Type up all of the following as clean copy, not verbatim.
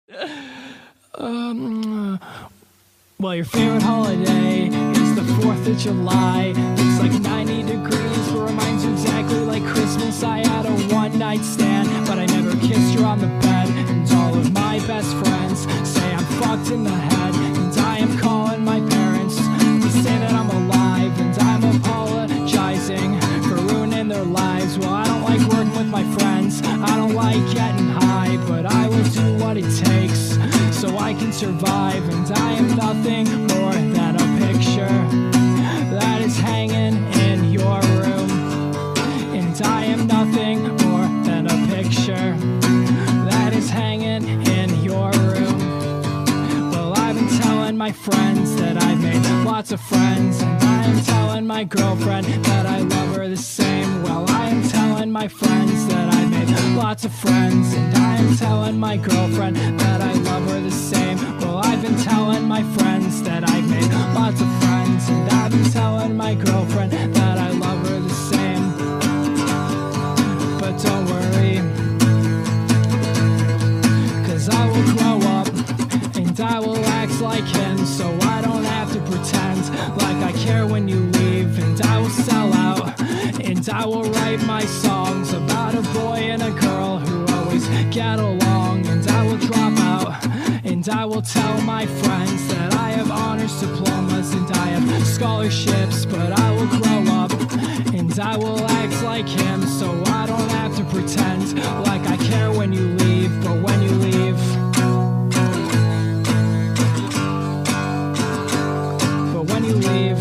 Well, your favorite holiday is the 4th of July. It's like 90 degrees, but reminds you exactly like Christmas. I had a one-night stand, but I never kissed her on the bed. And all of my best friends say I'm fucked in the head. And I am calling my parents to say that I'm alive. And I'm apologizing for ruining their lives. Well, I don't like working with my friends, I don't like getting high, but I will do what it takes so I can survive. And I am nothing more than a picture that is hanging in your room. And I am nothing more than a picture that is hanging in your room. Well, I've been telling my friends that I've made lots of friends. And I am telling my girlfriend that I love her the same. Well, I am telling my friends that I've made lots of friends. And I am telling my girlfriend that I love her the same. Well, I've been telling my friends that I've made lots of friends. And I've been telling my girlfriend that I love her the same. But don't worry, 'cause I will grow up and I will act like him, so I don't have to pretend like I care when you leave. And I will sell out and I will write my songs about a boy and a girl who always get along. And I will drop out and I will tell my friends that I have honors diplomas and I have scholarships. But I will grow up and I will act like him, so I don't have to pretend like I care when you leave. But when you leave, you leave,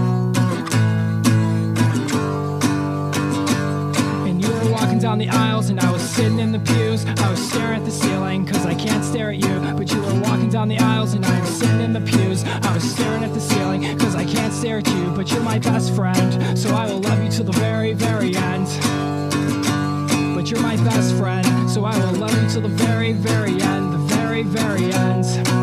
and you were walking down the aisles and I was sitting in the pews. I was staring at the ceiling 'cause I can't stare at you. But you were walking down the aisles and I was sitting in the pews. I was staring at the ceiling 'cause I can't stare at you. But you're my best friend, so I will love you till the very, very end. But you're my best friend, so I will love you till the very, very end. The very, very end.